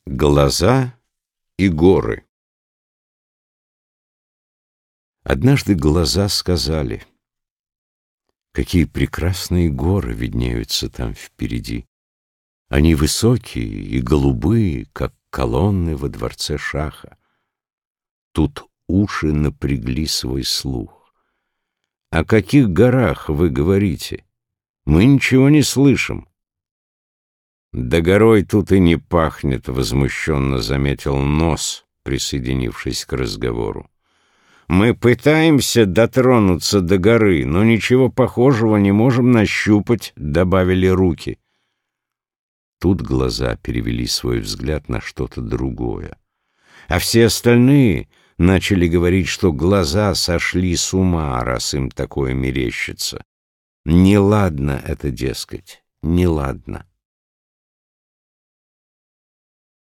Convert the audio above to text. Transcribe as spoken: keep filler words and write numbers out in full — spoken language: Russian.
Глаза и горы. Однажды глаза сказали: какие прекрасные горы виднеются там впереди. Они высокие и голубые, как колонны во дворце Шаха. Тут уши напрягли свой слух. О каких горах вы говорите? Мы ничего не слышим. Да горой тут и не пахнет, возмущенно заметил Нос, присоединившись к разговору. Мы пытаемся дотронуться до горы, но ничего похожего не можем нащупать, добавили Руки. Тут глаза перевели свой взгляд на что-то другое. А все остальные начали говорить, что глаза сошли с ума, раз им такое мерещится. Неладно это, дескать, неладно.